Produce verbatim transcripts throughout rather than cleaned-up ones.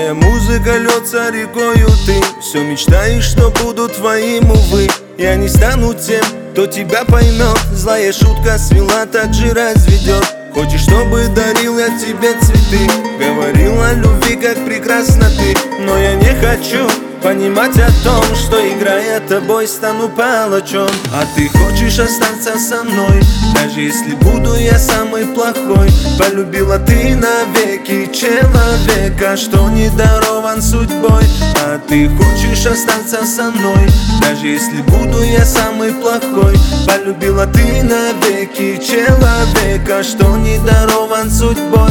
Моя музыка льется рекою, ты все мечтаешь, что буду твоим, увы. Я не стану тем, кто тебя поймет. Злая шутка свела, так же разведет. Хочешь, чтобы дарил я тебе цветы, говорил о любви, как прекрасна ты. Но я не хочу понимать о том, что, играя тобой, стану палачом. А ты хочешь остаться со мной, даже если буду я самый плохой. Полюбила ты навеки человека, что не дарован судьбой. А ты хочешь остаться со мной, даже если буду я самый плохой. Полюбила ты навеки человека, что не дарован судьбой.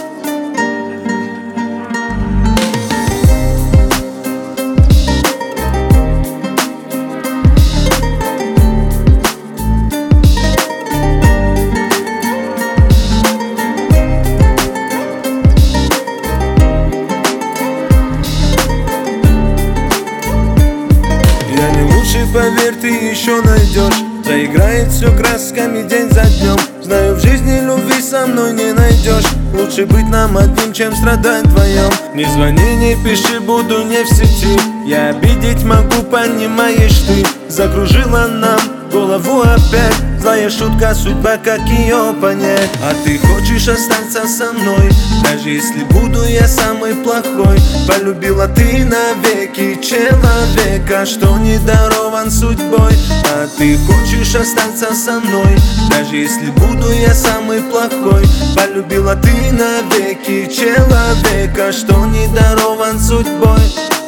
Поверь, ты еще найдешь. Заиграет все красками день за днем. Знаю, в жизни любви со мной не найдешь. Лучше быть нам одним, чем страдать вдвоем. Не звони, не пиши, буду не в сети. Я обидеть могу, понимаешь ты. Закружила нам голову опять. Злая шутка, судьба, как ее понять. А ты хочешь остаться со мной, даже если буду я самый плохой. Полюбила ты навеки человека, что не дарован судьбой. А ты хочешь остаться со мной, даже если буду я самый плохой. Полюбила ты навеки человека, что не дарован судьбой.